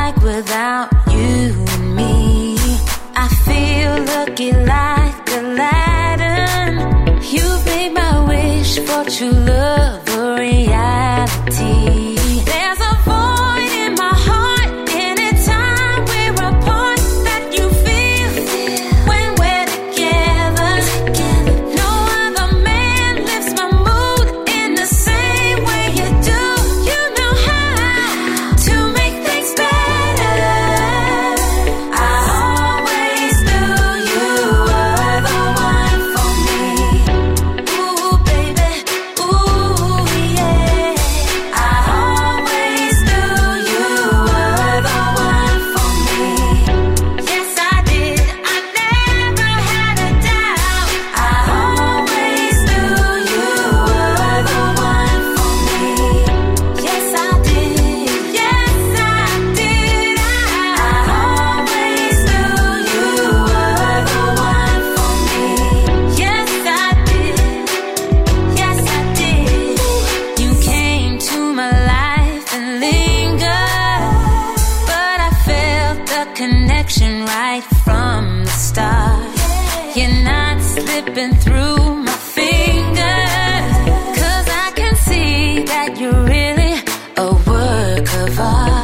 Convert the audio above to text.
like without you and me. I feel lucky like Aladdin. You made my wish for true love a reality. There's a void in my heart anytime we're apart that you feel when we're together. No other man lifts my mood in the same way you do. You know how to make things better. I always knew you were the one for me. Ooh, baby, ooh, yeah. I always knew you were the one for me. Yes, I did. I never had a doubt. I always knew you were the one for me. Yes, I did. Yes, I did. I always knew you were the one for me. Yes, I did. Yes, I did. You came to my life and lingered, but I felt the connection right from the start. You're not slipping through my fingers, 'cause I can see that you're really a work of art.